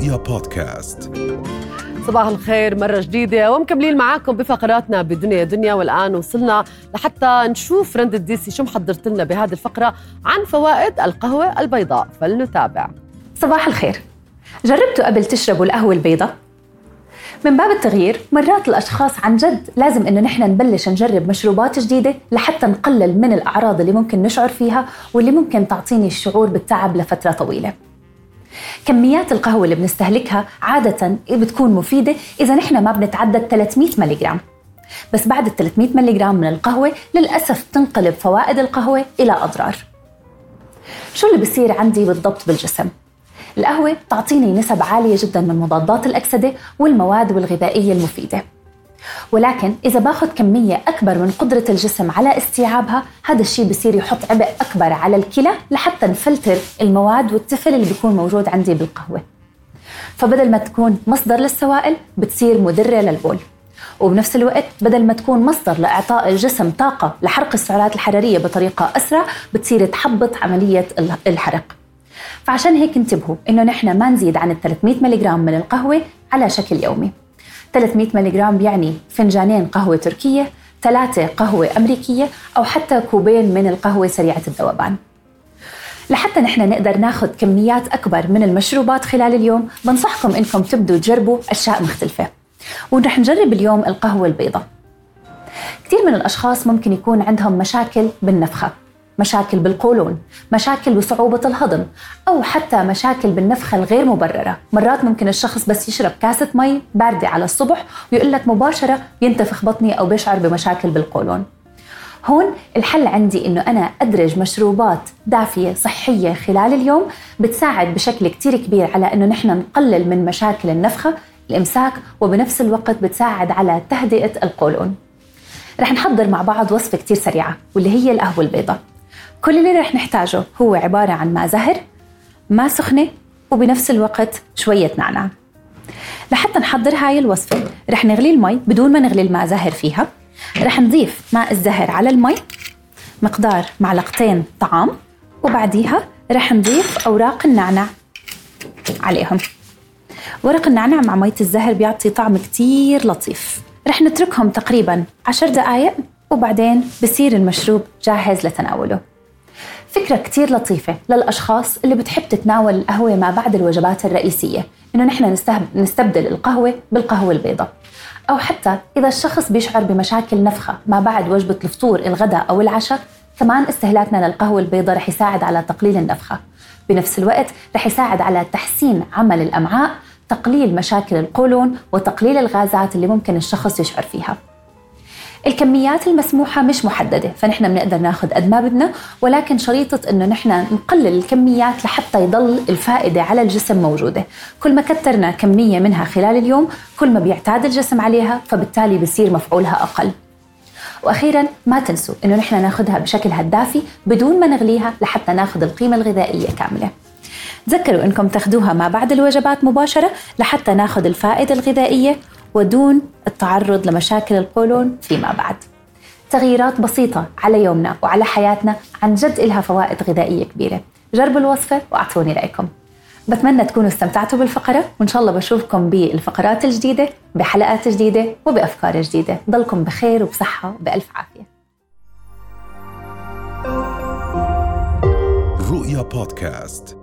رؤيا بودكاست. صباح الخير مرة جديدة ومكملين معاكم بفقراتنا بدنيا دنيا. والآن وصلنا لحتى نشوف رند الديسي شو محضرت لنا بهذه الفقرة عن فوائد القهوة البيضاء، فلنتابع. صباح الخير. جربتوا قبل تشربوا القهوة البيضاء؟ من باب التغيير مرات الأشخاص عن جد لازم إنه نحن نبلش نجرب مشروبات جديدة لحتى نقلل من الأعراض اللي ممكن نشعر فيها واللي ممكن تعطيني الشعور بالتعب لفترة طويلة. كميات القهوة اللي بنستهلكها عادة بتكون مفيدة إذا نحن ما بنتعدى 300 ملغ، بس بعد 300 ملغ من القهوة للأسف تنقلب فوائد القهوة إلى أضرار. شو اللي بيصير عندي بالضبط بالجسم؟ القهوة تعطيني نسب عالية جدا من مضادات الأكسدة والمواد والغذائية المفيدة، ولكن إذا باخد كمية أكبر من قدرة الجسم على استيعابها، هذا الشيء بيصير يحط عبء أكبر على الكلى لحتى نفلتر المواد والتفل اللي بيكون موجود عندي بالقهوة. فبدل ما تكون مصدر للسوائل بتصير مضرة للبول، وبنفس الوقت بدل ما تكون مصدر لإعطاء الجسم طاقة لحرق السعرات الحرارية بطريقة أسرع بتصير تحبط عملية الحرق. فعشان هيك انتبهوا إنه نحن ما نزيد عن 300 ملغ من القهوة على شكل يومي. 300 ملغ يعني فنجانين قهوة تركية، 3 قهوة أمريكية، أو حتى كوبين من القهوة سريعة الذوبان. لحتى نحن نقدر ناخد كميات أكبر من المشروبات خلال اليوم، بنصحكم إنكم تبدوا تجربوا أشياء مختلفة، ورح نجرب اليوم القهوة البيضاء. كثير من الأشخاص ممكن يكون عندهم مشاكل بالنفخة، مشاكل بالقولون، مشاكل بصعوبة الهضم، أو حتى مشاكل بالنفخة الغير مبررة. مرات ممكن الشخص بس يشرب كاسة مي باردة على الصبح ويقول لك مباشرة ينتفخ بطني أو بيشعر بمشاكل بالقولون. هون الحل عندي إنه أنا أدرج مشروبات دافية صحية خلال اليوم بتساعد بشكل كتير كبير على إنه نحن نقلل من مشاكل النفخة، الإمساك، وبنفس الوقت بتساعد على تهدئة القولون. رح نحضر مع بعض وصفة كتير سريعة واللي هي القهوة البيضاء. كل اللي رح نحتاجه هو عبارة عن ماء زهر، ماء سخنة، وبنفس الوقت شوية نعناع. لحتى نحضر هاي الوصفة رح نغلي المي بدون ما نغلي الماء زهر فيها. رح نضيف ماء الزهر على المي مقدار 2 معلقة طعام، وبعديها رح نضيف أوراق النعناع عليهم. ورق النعناع مع مية الزهر بيعطي طعم كتير لطيف. رح نتركهم تقريباً 10 دقايق وبعدين بصير المشروب جاهز لتناوله. فكرة كتير لطيفة للأشخاص اللي بتحب تتناول القهوة ما بعد الوجبات الرئيسية، إنه نحن نستبدل القهوة بالقهوة البيضاء. أو حتى إذا الشخص بيشعر بمشاكل نفخة ما بعد وجبة الفطور، الغداء أو العشاء، كمان استهلاكنا للقهوة البيضاء رح يساعد على تقليل النفخة. بنفس الوقت رح يساعد على تحسين عمل الأمعاء، تقليل مشاكل القولون، وتقليل الغازات اللي ممكن الشخص يشعر فيها. الكميات المسموحة مش محددة، فنحن بنقدر ناخد قد ما بدنا، ولكن شريطة إنه نحن نقلل الكميات لحتى يضل الفائدة على الجسم موجودة. كل ما كترنا كمية منها خلال اليوم كل ما بيعتاد الجسم عليها، فبالتالي بيصير مفعولها أقل. وأخيراً ما تنسوا إنه نحن ناخدها بشكلها الدافي بدون ما نغليها لحتى ناخد القيمة الغذائية كاملة. تذكروا إنكم تاخدوها ما بعد الوجبات مباشرة لحتى ناخد الفائدة الغذائية ودون التعرض لمشاكل القولون فيما بعد. تغييرات بسيطة على يومنا وعلى حياتنا عن جد إلها فوائد غذائية كبيرة. جربوا الوصفة وأعطوني رأيكم. بتمنى تكونوا استمتعتوا بالفقرة، وإن شاء الله بشوفكم بالفقرات الجديدة بحلقات جديدة وبأفكار جديدة. ضلكم بخير وبصحة وبألف عافية. رؤيا بودكاست.